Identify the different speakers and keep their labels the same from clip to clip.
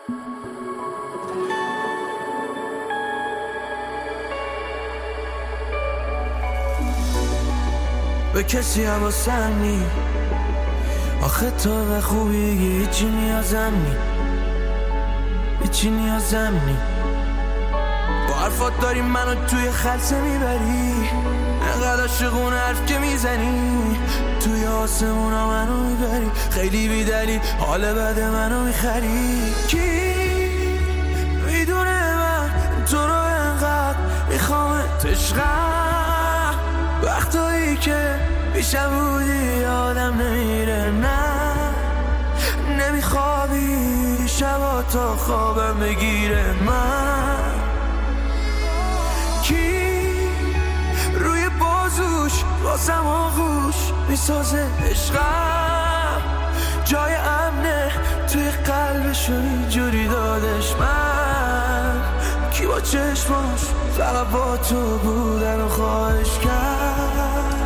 Speaker 1: به کسی حواسم نی، آخه تو به خوبی هیچی نیازم نی، هیچی نیازم نی. با حرفات داری منو توی خلسه میبری، انقدر عاشقون حرف که میزنی، توی آسمونا منو میبری، خیلی بیدلی حال بد منو میخری. کی میدونه من تو رو انقدر میخوامت عشقم، وقتایی که پیشم بودی آدم نمیره، نه نمیخوابی شبا تا خوابم بگیره. من کی روی بازوش واسم آغوش میسازه عشقم، جای امنه توی قلبشو اینجوری دادش. من کی با چشماش فقط با تو بودن و خواهش کرد.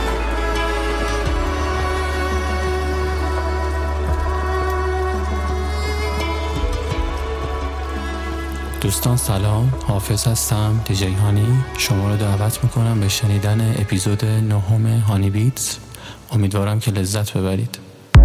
Speaker 2: دوستان سلام، حافظ هستم، دیجی هانی. شما رو دعوت میکنم به شنیدن اپیزود 9 هانی بیتس. امیدوارم که لذت ببرید.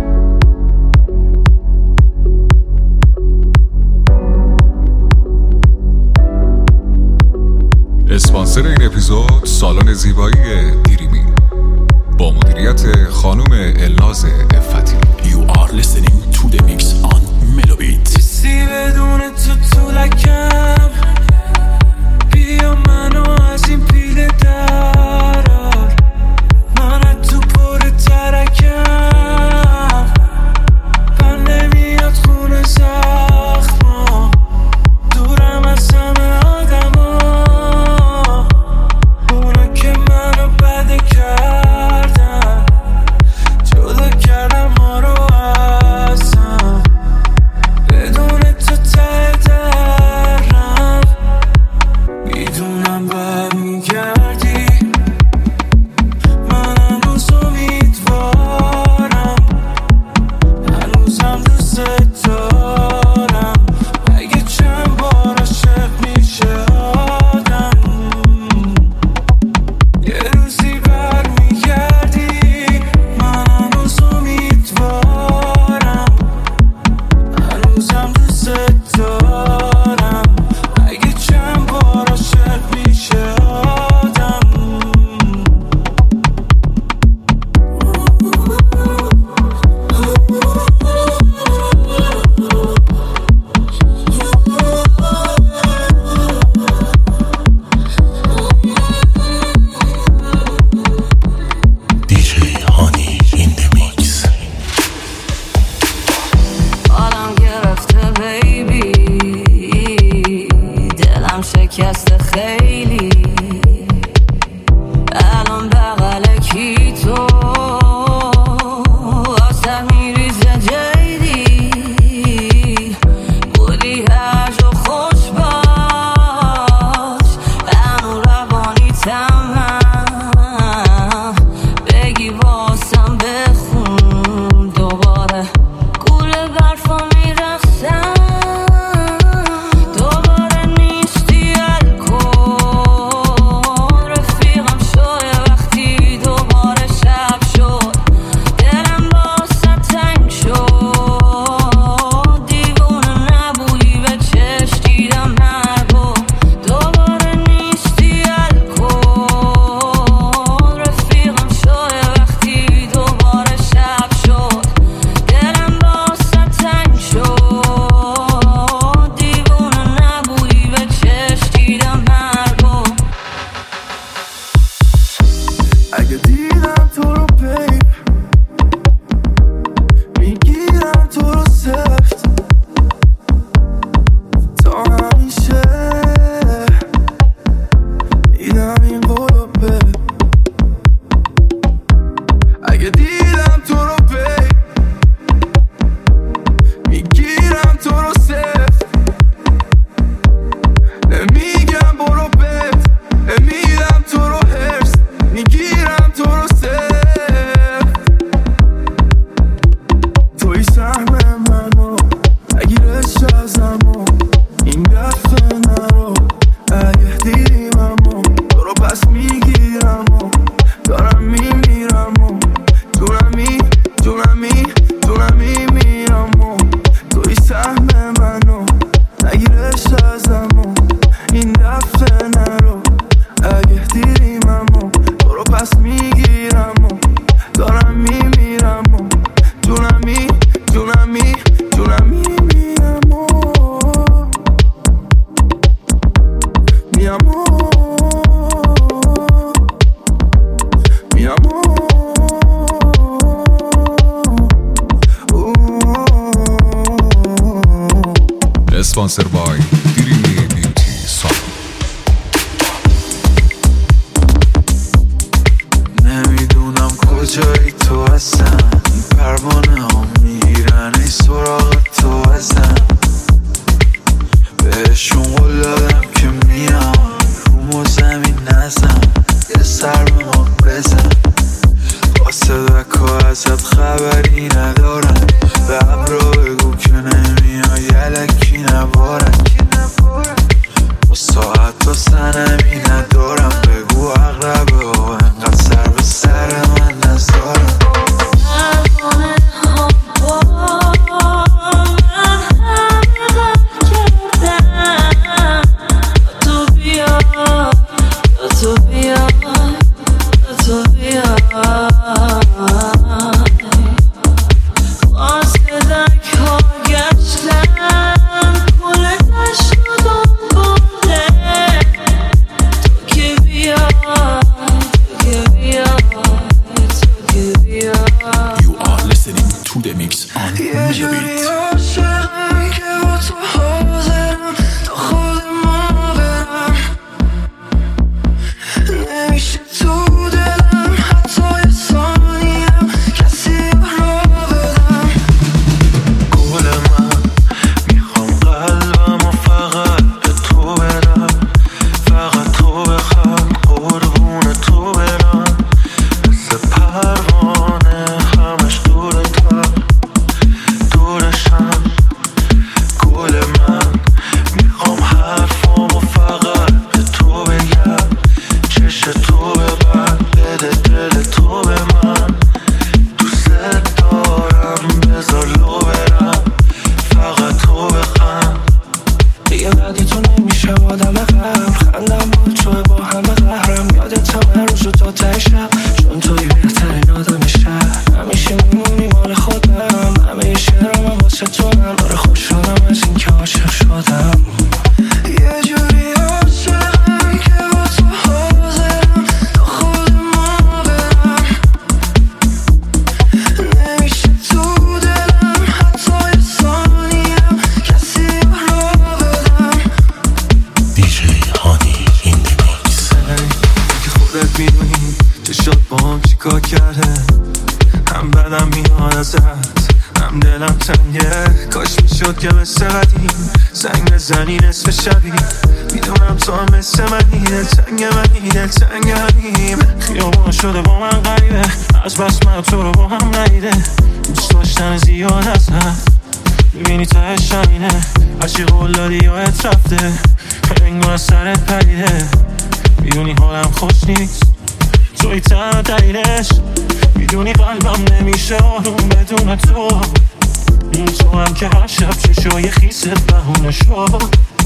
Speaker 3: اسپانسر این اپیزود سالن زیبایی دیریمی با مدیریت خانم الناز افتی.
Speaker 4: You are listening to the mix on Melobit.
Speaker 1: کسی بدون تو لکم، بیا منو از این پیله درار، من تو پر ترکم، پر نمیاد خونه زخما، دورم از همه آدما، اونا که منو بده کردن، جدا کردم ما رو ازم، بدون تو ته درم، میدونم برمیگردی، من هنوز امیدوارم، هنوزم دوست دارم، اگه چند بار عاشق میشه آدم، یه روزی برمیگردی، من هنوز امیدوارم، هنوزم دوست دارم، اگه چند بار عاشق میشه آدم.
Speaker 4: DJ Honey in the mix.
Speaker 5: حالم گرفته بیبی، دلم شکسته خیلی، الان بغل کی تو واسه میریزه جیدی، بودی هرج و خوش باش، هنو روانی تمام، بگی واسم بخون دوباره، گوله برفا میرخسم، دوباره نیستی الکل،
Speaker 3: اسپانسر بای دریمی بیوتی سالون.
Speaker 1: نمیدونم کجایی تو هستم، این پروانه ها میرن ای سراغ تو ازم. بهشون قول دادم که میام رومو زمین نزم، یه سر به ما بزن. قاصدک ازت خبری ندارم، به ابرا بگو که نمیای یلکی نبارم. با ساعت تا سنمی ندارم، بگو اقربه ها انقدر سر به سر من نزارم. زنی نصف شبی میدونم تو هم مثل منی، دلتنگ منی دلتنگ همیم. خیابون شده با من غریبه، از بس من تو رو با هم ندیده. دوست داشتن زیاد ازت میبینی تهش همینه، هرچی قول دادی یادت رفته، انگار از سرت پریده. میدونی حالم خوش نیست، توی تنها دلیلش. میدونی قلبم نمیشه آروم بدون تو. تو هم که هر شب چشای خیست بهونه شد.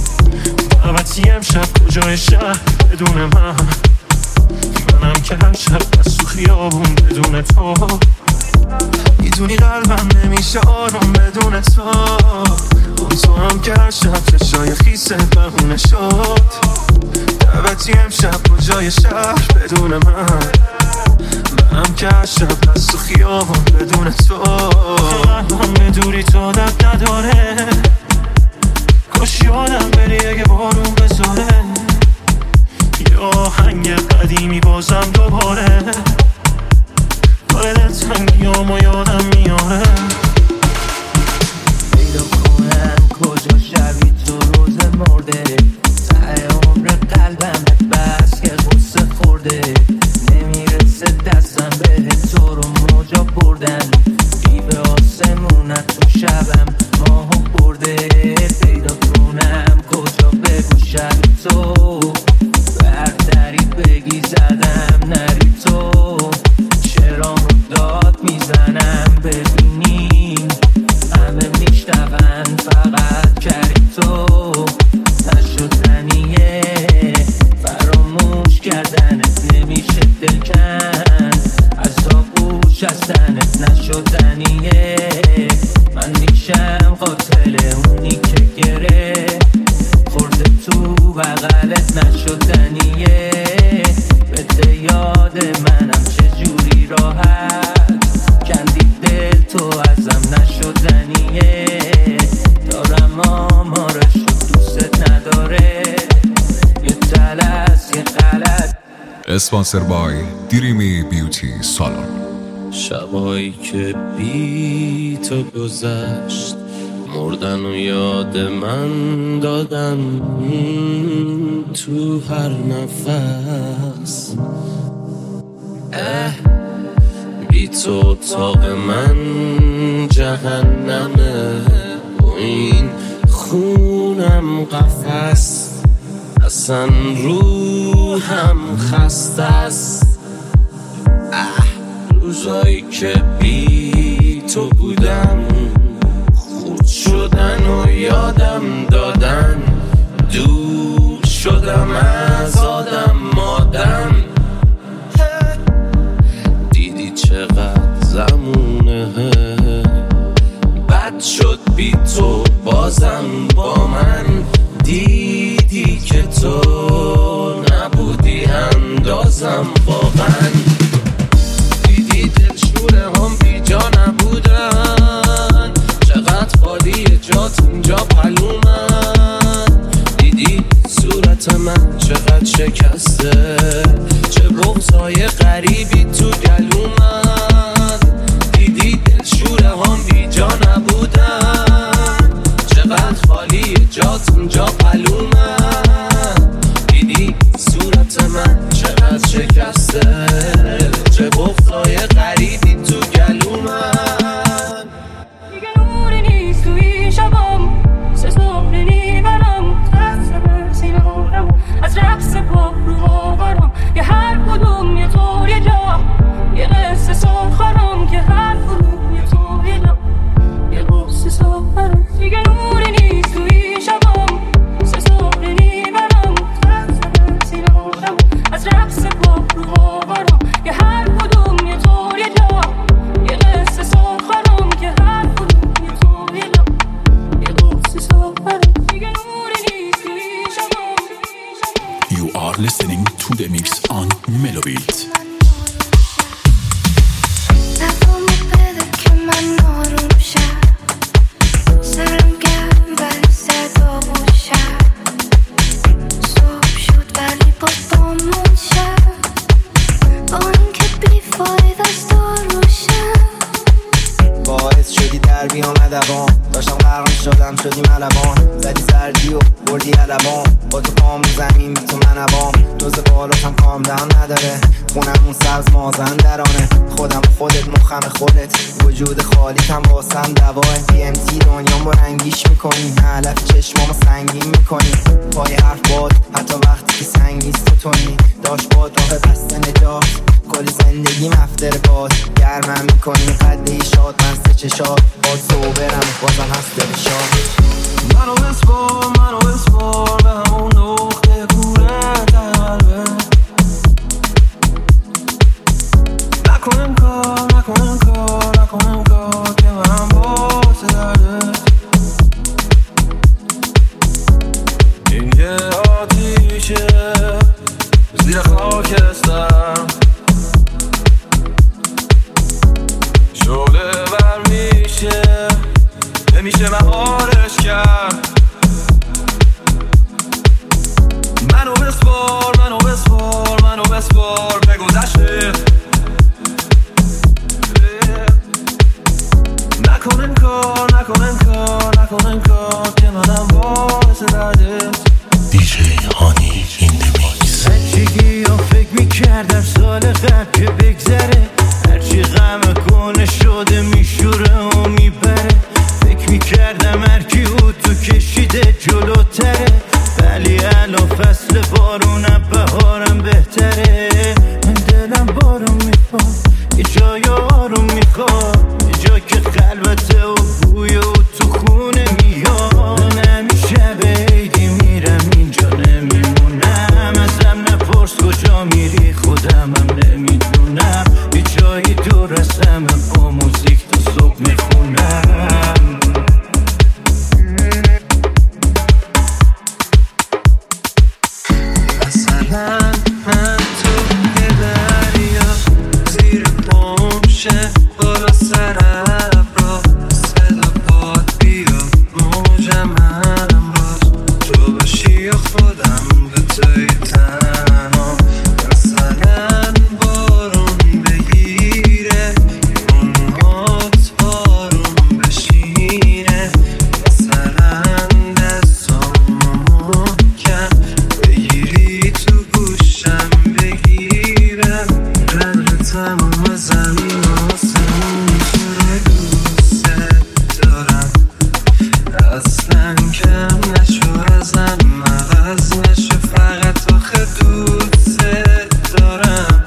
Speaker 1: دعوتی امشب کجای شهر بدون من، منم که هر شب بس تو خیابون بدون تو. میدونی قلبم نمیشه آروم بدون تو. تو هم که هر شب چشای خیست بهونه شد. دعوتی امشب کجای شهر بدون من، منم که هر شب بس تو خیابون بدون تو. قلبم به دوری تو دب نداره، کاش یادم بری اگه بارون بذاره. یه آهنگ قدیمی بازم دوباره، داره دلتنگیامو یادم میاره.
Speaker 6: پیدا کنم کجا شبی تو روز مرده، ته عمر قلبم بس که غصه خورده. نمیرسه دستم به تو رو موجا بردن، بیبه آسمونت تو شبم ماهو برده. پیدا کنم کجا بگو شبی تو، برداری بگی زدم نری تو. شرام رو داد میزنم ببینی همه میشنون فقط کردی تو. نشدنیه فراموش کردنت، نمیشه دل کن از آغوش هستنت. نشدنیه من میشم قاتل اونی که گره خورده تو بغلت. نشدنیه بده یاد منم چجوری راحت کندی دل تو ازم. نشدنیه دارم آمارش
Speaker 3: اسپانسر بای دریمی بیوتی سالن.
Speaker 7: شبایی که بی تو گذشت مردن و یاد من دادن تو هر نفس. بی تو اتاق من جهنمه و این خونم قفس. اصلا روحم خسته است. روزایی که بی تو بودم خود شدن و یادم دادن. دور شدم از آدم مادم. دیدی چقدر زمونه بد شد بی تو بازم با من. دیدی که تو نبودی اندازم واقعا. دیدی دلشونه هم بی جا نبودن. چقدر خالی جات اونجا پلومن. دیدی صورت من چقدر شکسته. چه بغضای غریبی تو گلومن. دیدی دلشونه هم بی جا نبودن. چقدر خالی جات اونجا پلومن. دیدی صورت من چقدر شکسته. چه بغضای غریبی تو گلومن.
Speaker 5: دیگه نوری نیست توی شبام. سه صبح نیبرم ترسم سینارم از رقص پا رو آورم. یه هر کدوم یه طور یه جا. یه قصه ساخرم که هر کدوم یه طور یه جا. یه قصه ساخرم. دیگه نوری نیست توی شبام. سه صبح نیبرم ترسم سینارم از رقص پا رو آورم. یه هر کدوم یه طور یه جا. یه قصه ساخرم که هر کدوم یه طور یه جا. یه قصه ساخرم. دیگه نوری نیست توی شبام.
Speaker 4: You are listening to the mix on Melobit.
Speaker 8: نفهمی بده که من آروم شم. سرم گرم ولی صدا باشم. صبح شد ولی بامون شم. با اینکه بیفاید از داروشم.
Speaker 9: باعث شدی در بیام ادبان. داشتم غرق شدم شدی ملبان. زدی سردی و بردی علبان. با تو پام رو زمین بی تو منبام. دوز بالاتم کام دهم نداره. خونمون سبز مازن درانه. خودم و خودت مخم خودت. وجود خالیتم واسم دواه. DMT دنیام با رنگیش میکنی. علف چشمامو سنگین میکنی. پای حرف باد حتی وقتی که سنگ نیست تو تونی. داشت باد راه بسته نجات. کل زندگی مفتر باد. گرمم میکنی قده شاد من سه چشاد. باد صوبرم بازم هست دل شاد.
Speaker 1: منو بسپار به همون نقطه کوره قلبه. نکنم کار که من باعث درده. این یه آتیشه زیر خاکستر. شعله بر میشه نمیشه مهارش کرد. منو بسپار به گذشته. نکنن کار که منم باعث درده.
Speaker 7: دیجی هانی این دمیکس.
Speaker 1: بچگی ها فکر میکردم سال قبل که بگذره. هرچی غم کنه شده میشوره و میبره. فکر میکردم هرکی او تو کشیده جلوتره. ولی الان فصل بارونم بهارم بهتره. من دلم بارون میخواد یه جای آروم میخواد. یه جا که خلوته و بوی و تو خونه میاد. نمیشه بیدی میرم اینجا نمیمونم. ازم نپرس کجا میری خودمم نمیدونم. یه جایی دور ازم با موزیک تا صبح میخونم. مثلا من تو اصلا کم نشو ازم عوض نشو فقط آخه دوست دارم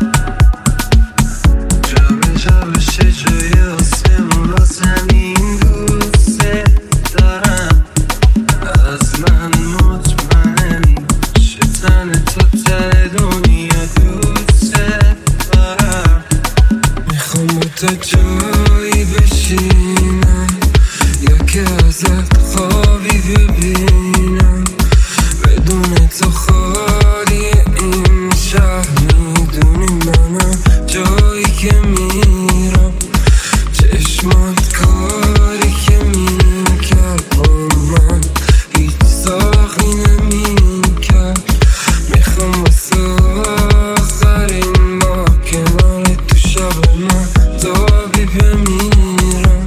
Speaker 1: جا به جا بشه جای آسمون و زمین دوست دارم از من مطمئن شتن تو تر دنیا دوست دارم میخوام تا جایی بشینم یا که ازت خوابی ببینم بدون تو خالی این شهر میدونی منم جایی که میرم چشمات کاری که میکرد با من هیچ ساخی نمیکرد میخوام واسه آخرین با کنار تو شب من تابی بمیرم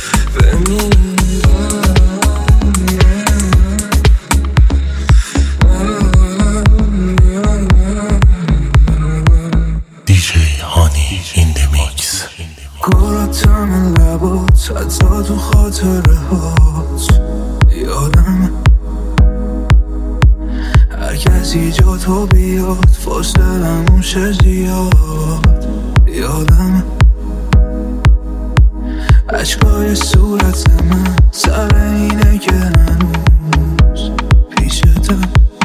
Speaker 7: دیجی هانی این دی میکس.
Speaker 1: گلاتم لبات حتی تو خاطره هات یادم هر کسی جا تو بیاد فاصلمون شه زیاد یادم عشقای صورت من سر اینه که هنوز پیشتم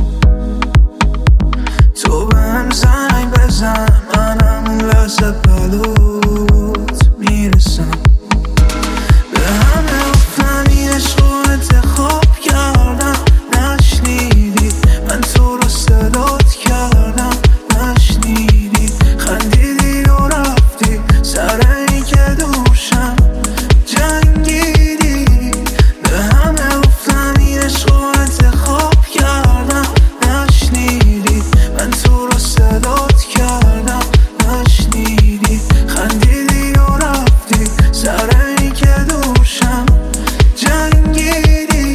Speaker 1: تو به هم زنگ بزن منم لحظه بلوت میرسم به همه گفتم این عشق رو انتخاب کردم نشنیدی من تو رو صدات کردم نشنیدی خندیدی و رفتی سر این که دوشم جنگیدی به همه گفتم این عشق رو انتخاب کردم نشنیدی من تو رو صدات کردم نشنیدی خندیدی و رفتی سر این که دوشم جنگیدی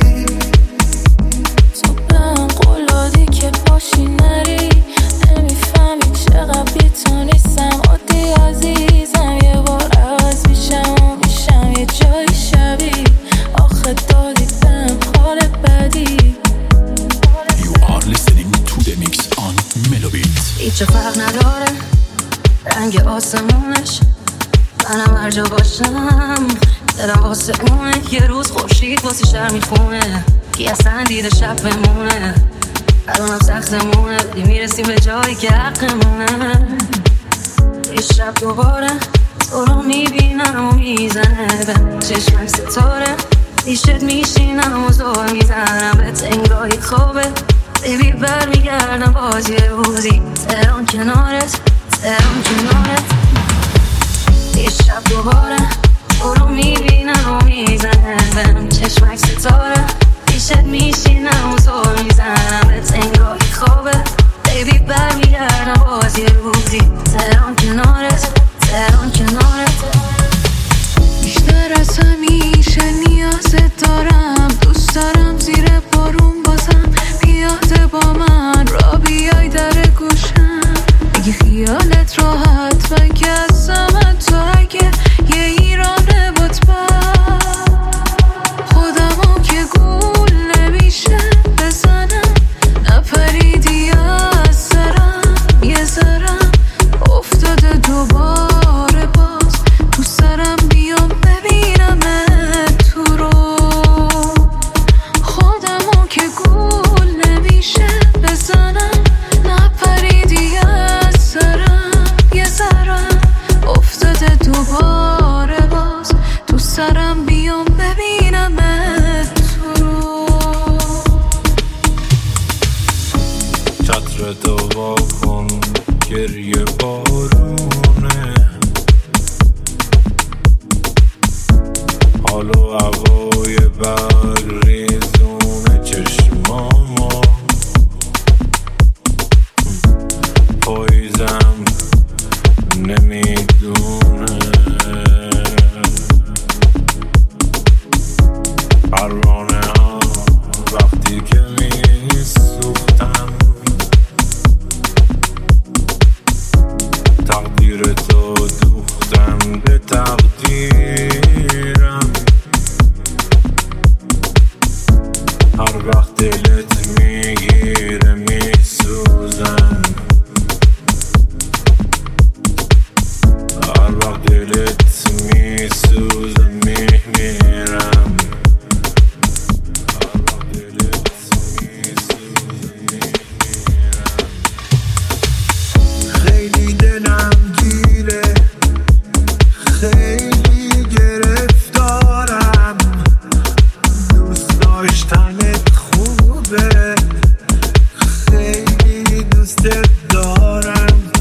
Speaker 5: تو به هم قول دادی که باشی نری نمیفهمی چقدر بی تو نیستم عادی عزیزم یه بار عوض میشم و میشم یه جای شبیه آخه دادی بهم حال بدی.
Speaker 4: You are listening to the mix on Melobeat.
Speaker 5: هیچ فرق نداره رنگ آسمونش منم هر جا باشم دلم واسه اونه یه روز خورشید واسه شهر میخونه کی اصلا دیده شب بمونه الانم سختمونه ولی میرسیم به جایی که حقمونه یه شب دوباره تو رو میبینم و میزنه به چشمم ستاره پیشت میشینم و زور میزنم بهت انگاهی خوابه بیبی برمیگردم باز یه روزی تهران کنارت یه شب دوباره تو رو میبینم و میزنه بهم چشمک ستاره پیشت میشینم و زور میزنم بهت انگاهی خوابه بیبی برمیگردم باز یه روزی تهران کنارت
Speaker 8: بیشتر از همیشه نیازت دارم دوست دارم زیر بارون بازم بیاده با من را بیای در گوشم اگه خیالت راحت من که ازم تو اگه یه ایرانه بود خودمو
Speaker 10: هر وقت دلت میگیره میسوزم، هر وقت دلت میسوزه میمیرم، هر وقت دلت میسوزه میمیرم. خیلی دلم گیره، خیلی گرفتارم، دوست داشتنت خوبه، خیلی دوستت دارم،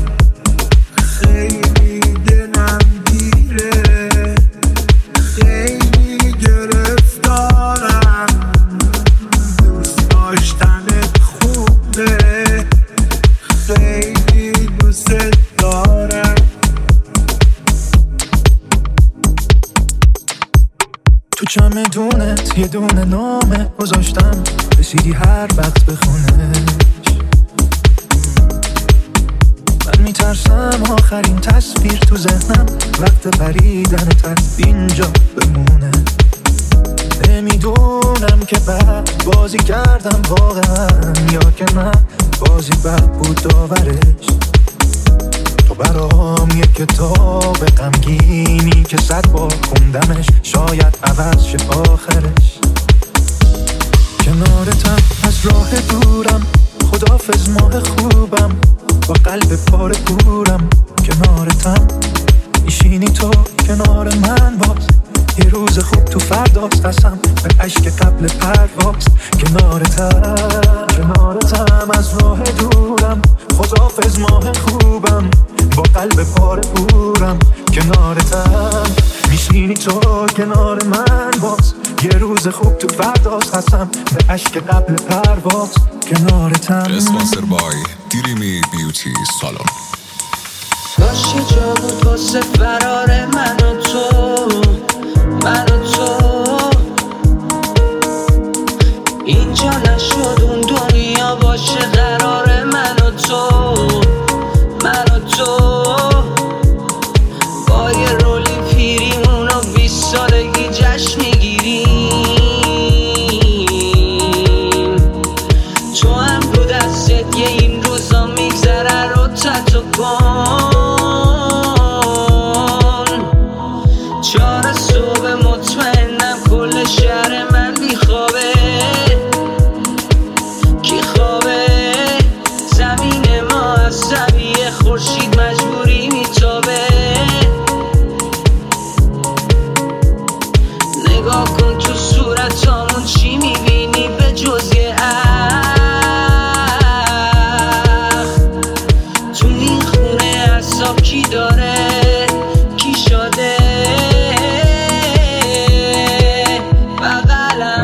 Speaker 10: خیلی دلم گیره، خیلی گرفتارم، دوست داشتنت خوبه، خیلی دوستت دارم.
Speaker 1: تو چمدونت یه دونه نامه گذاشتم، رسیدی هر وقت بخونش. من میترسم آخرین تصویر تو ذهنم وقت پریدنت از اینجا بمونه. نمیدونم که بعد بازی کردم واقعا یا که نه بازی بد بود داورش. تو برام یه کتاب غمگینی که 100 بار خوندمش، شاید عوض شه آخرش. کنارتم از راه دورم، خدافظ ماه خوبم، با قلب پاره پورم. کنارتم میشینی تو کنار من، باز یه روز خوب تو فرداست، قسم به عشق قبل پرواز. کنارتم از راه دورم، خدافظ ماه خوبم، با قلب پاره پورم. کنارتم میشینی تو کنار من، باز یه روز خوب تو فرداست، قسم به عشق قبل پرواز. کنارتم.
Speaker 3: اسپانسر بای دیریمی بیوتی سالن.
Speaker 6: کاش یه جا بود واسه فرار من و تو، من و تو. اینجا نشد اون دنیا باشه قرار من و تو، من و تو. با یه رولی پیریمون و 20 سالگی جشن میگیریم. تو هم رو دستت یه این روزا میگذره رو تتو کن. 4 صبح مطمئنم کل شهر من بیخوابه. کی خوابه؟ زمین ما از زمین خورشید مجبوری میتابه. نگاه کن تو صورتامون چی میبینی به جز یه تو این خونه عصاب کی داره، کی شده. بغلم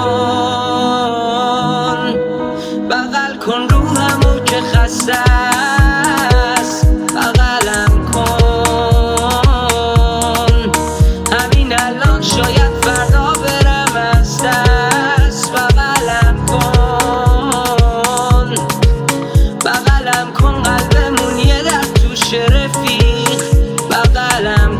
Speaker 6: کن، بغل کن روحمو که خسته است. بغلم کن، همین الان شاید فردا برم از دست. بغلم کن، بغلم کن، قلبمون یه در توش رفیق. بغلم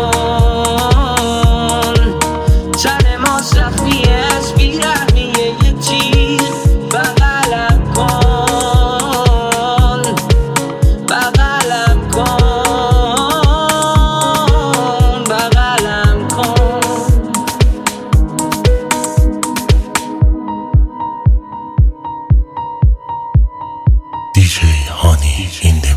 Speaker 6: کن، تن ما زخمیه از بیرحمیه یه تیر. بغلم کن، بغلم کن، بغلم کن.
Speaker 7: دیجی هانی این